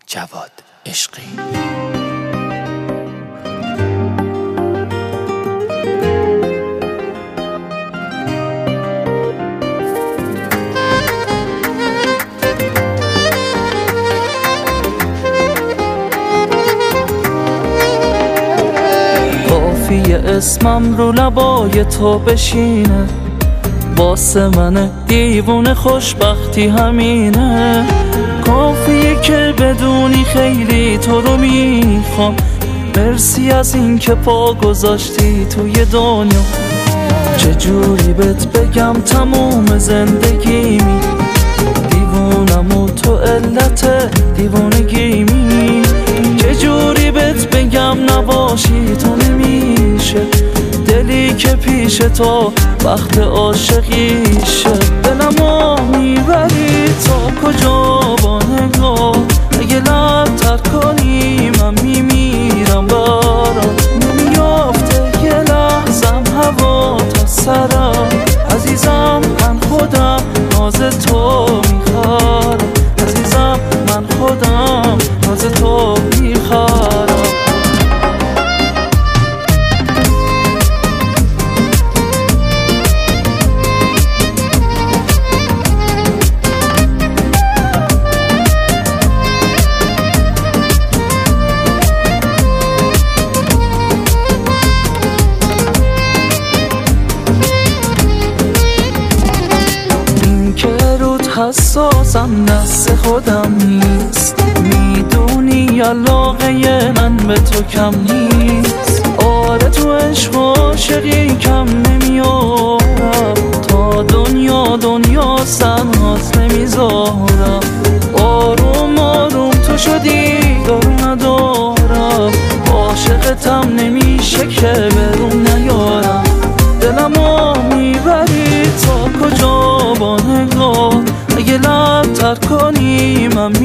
جواد عشقی. کافیه اسمم رو لبای تو بشینه، واسه من دیوونه خوشبختی همینه. کافیه که بدونی خیلی تو رو میخوام، مرسی از این که پا گذاشتی توی دنیا. چجوری بهت بگم تموم زندگیمی، دیوونم و تو علت دیوونگیمی. چجوری بهت بگم نباشی تو نمیشه، دلی که پیش تو وقت عاشقیشه. دلمو میبری تا کجا با نگاه، اگه لب تر کنی من میمیرم برات. نمیافته یه لحظم هوا تا سرم، عزیزم من خودم ناز تو میخوارم. عزیزم من خودم ناز تو میخوارم. حساسم دست خودم نیست، میدونی علاقه من به تو کم نیست. آره تو عشق و عاشقی کم نمیارم، تا دنیا سنهات نمیذارم. آروم آروم تو شدی دارو ندارم، عاشقتم نمیشه که برون نیارم. دلمو میبری تا کجا با نگاه، اگه لب تر کنی من